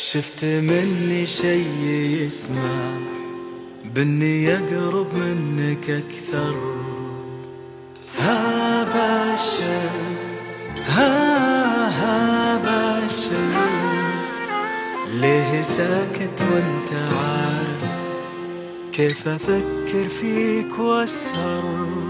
شفت مني شي يسمع بني أقرب منك أكثر. ها بشر ها بشر، ليه ساكت وانت عارف كيف أفكر فيك وأسهر؟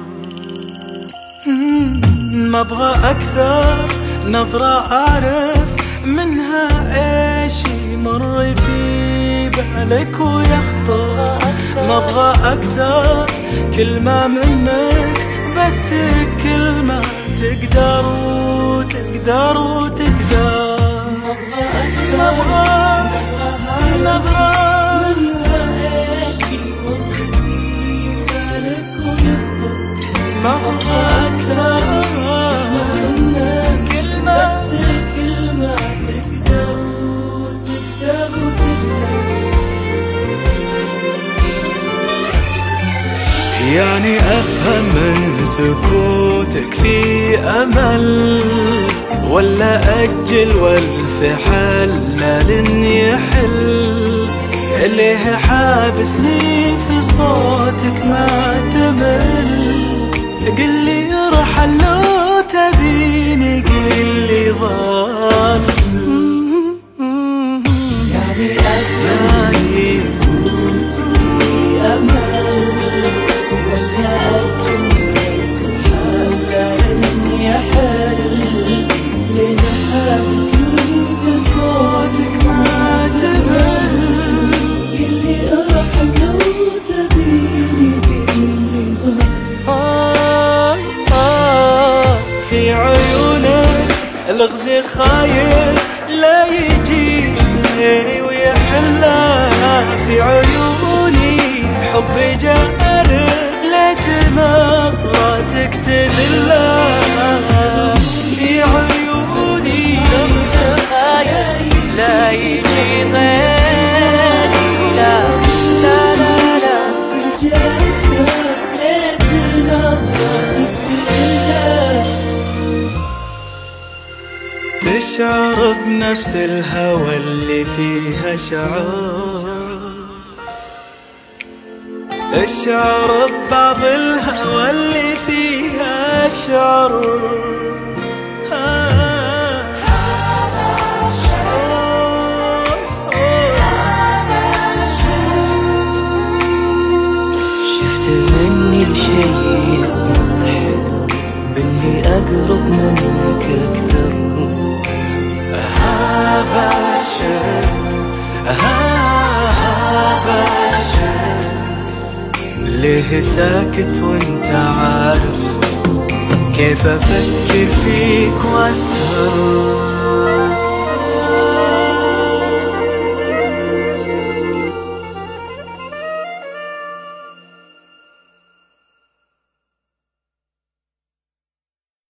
ما أبغى أكثر نظرة أعرف منها إيش يمر في بالك ويخطر. ما أبغى أكثر كلمة منك، بس كلمة تقدر وتقدر وتقدر. ما أبغى نظرة منها إيش يمر في بالك ويخطر. ما أبغى أكثر يعني أفهم من سكوتك في أمل، ولا أجل والفحل لن يحل. ليه حابسني في صوتك ما تمل؟ قلي ارحل لو تبيني، قلي ظل. يعني أفهم من سكوتك في أمل، صوتك ما تمل. قلي ارحم لو تبيني، قلي في عيونك الغزي خايف لا يجي غيري ويحلها. في عيوني حبي جارف لا تنظرتك تذلها. في عيوني لا يجي غيري، لا لا لا لا تشعر بنفس الهوى اللي فيها شعور. اشعر ببعض الهوى اللي فيها شعور. شفت مني شي يسمح بإني أقرب منك أكثر. ها بشر ليه ساكت وانت عارف كيف أفكر فيك وأسهر؟